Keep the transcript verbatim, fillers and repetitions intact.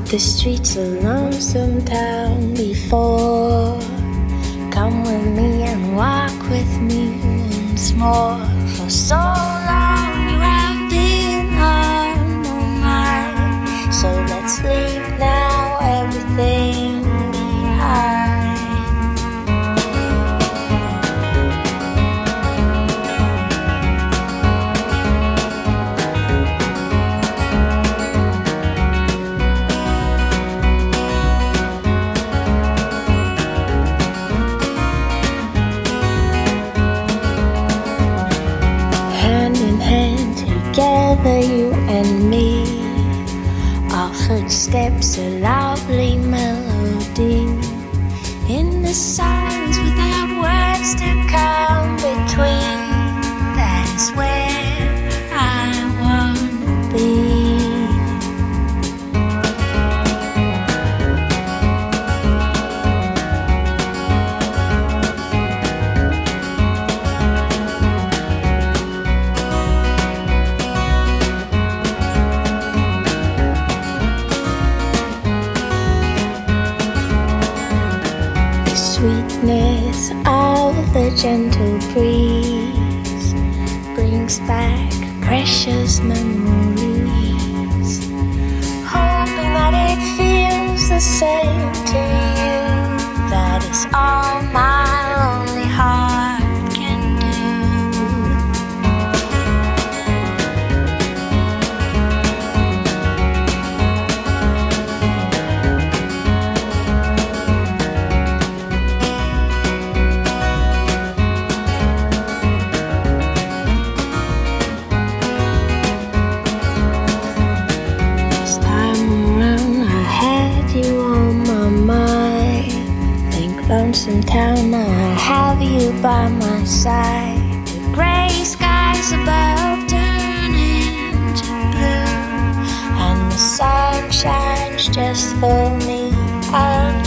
The streets of lonesome town before. Come with me and walk with me once more. For so long you have been on my mind. So let's leave now everything behind. Together, you and me, our footsteps a lovely melody. In the silence without words to come between, that is where I wanna be. Sweetness of the gentle breeze brings back precious memories, hoping that it feels the same to you. That is all my lonely heart can do. Lonesome town, now I have you by my side. The gray skies above turn into blue, and the sun shines just for me. I